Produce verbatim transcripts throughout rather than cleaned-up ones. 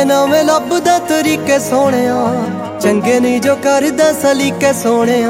ਨਵੇਂ ਲੱਭਦਾ ਤਰੀਕੇ ਸੋਹਣਿਆ, ਚੰਗੇ ਨਹੀਂ ਜੋ ਕਰਦਾ ਸਲੀਕੇ ਸੋਹਣਿਆ।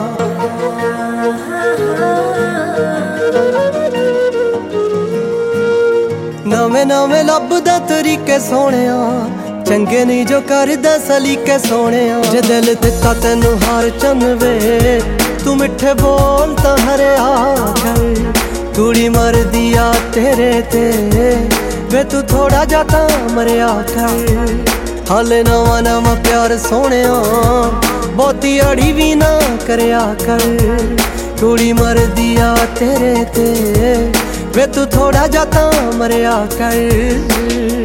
ਨਵੇਂ ਨਵੇਂ ਲੱਭਦਾ ਤਰੀਕੇ ਸੋਹਣਿਆ, ਚੰਗੇ ਨਹੀਂ ਜੋ ਕਰਦਾ ਸਲੀਕੇ ਸੋਹਣਿਆ। ਜੇ ਦਿਲ ਦਿੱਤਾ ਤੈਨੂੰ ਹਾਰ ਚੰਨਵੇ, ਤੂੰ ਮਿੱਠੇ ਬੋਲ ਤਾਂ ਹਰਿਆ ਕਰ। ਕੁੜੀ ਮਰਦੀ ਆ ਤੇਰੇ ਤੇ ਵੇ ਤੂੰ ਥੋੜਾ ਜਾ ਤਾਂ ਮਰਿਆ ਕਰ। ਹਾਲੇ ਨਵਾਂ ਨਵਾਂ ਪਿਆਰ ਸੋਹਣਿਆ, ਬਹੁਤੀ ਅੜੀ ਵੀ ਨਾ ਕਰਿਆ ਕਰ। ਕੁੜੀ ਮਰਦੀ ਆ ਤੇਰੇ ਤੇ ਵੇ ਤੂੰ ਥੋੜਾ ਜਾ ਤਾਂ ਮਰਿਆ ਕਰ।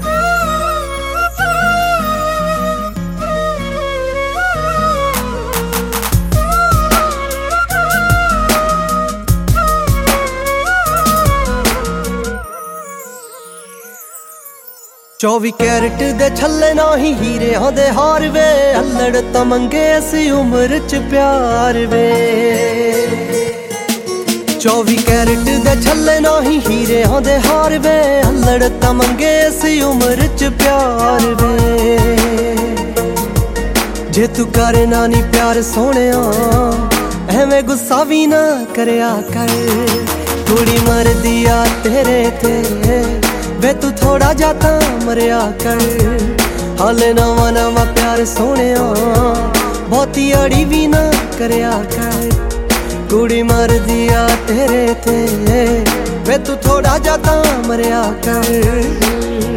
चौबी कैरेट दे छल्ले नाही हीरियां दे हार वे, अल्लड़ तां मंगे असी उम्र च प्यार वे। चौबी कैरेट दे छल्ले नाही हीरियां दे हार वे, अल्लड़ तां मंगे असी उम्र च प्यार वे। जे तू करे ना नी प्यार सोहणिया, एवें गुस्सा भी ना करया कर। कुड़ी मरदी आ तेरे ते वे तू थोड़ा जा तां मरिया कर। हाले नवां नवां प्यार सोहणिया, बहुती अड़ी भी ना करया कर। कुड़ी मरदी आ तेरे ते वे तू थोड़ा जा तां मरिया कर।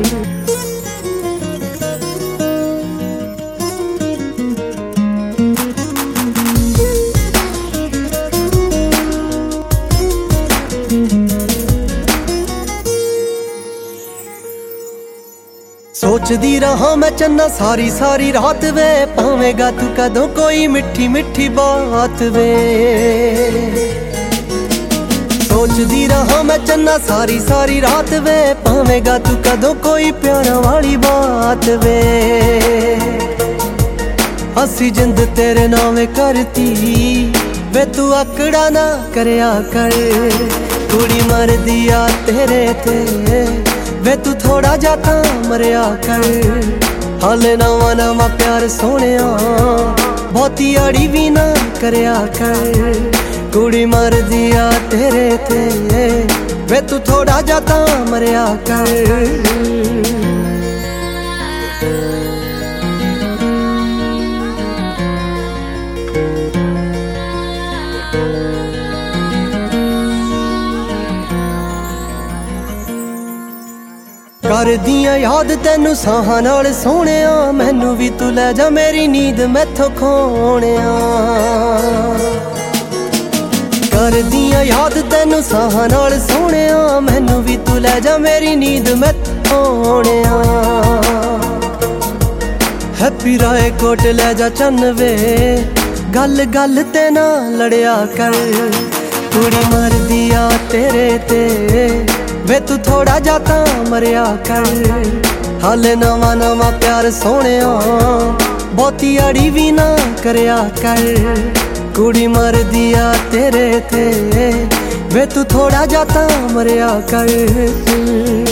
सोचदी रहा मैं चन्ना सारी सारी रात वे, पावेगा तू कदों कोई मिठी मिठी बात वे। सोचदी रहा मैं चन्ना सारी सारी रात वे, पावेगा तू कदों कोई प्यारा वाली बात वे। असी जिंद तेरे नावे करती वे, तू आकड़ा ना करया कर। कुड़ी मरदी आ तेरे ते वे तू थोड़ा जा तां मरिया कर। हाले नवां नवां प्यार सोहणिया, बहुती अड़ी भी ना करया कर। कुड़ी मरदी आ तेरे ते वे तू थोड़ा जा तां मरिया कर। करदियां याद तैनू साहां नाल सोहणिया, मैनू भी तू लै जा मेरी नींद मैथों खोणिया। करदियां याद तैनू साहां नाल सोहणिया, मैनू भी तू लै जा मेरी नींद मैथों खोणिया। हैप्पी राय कोट लै जा चन्नवे, गल गल ते ना लड़िया कर। कुड़ी मरदी आ तेरे ते वे तू थोड़ा जा तां मरिया कर। हाले नवां नवां प्यार सोहणिया, बहुती अड़ी भी ना करया कर। कुड़ी मरदी आ तेरे ते वे तू थोड़ा जा तां मरिया कर।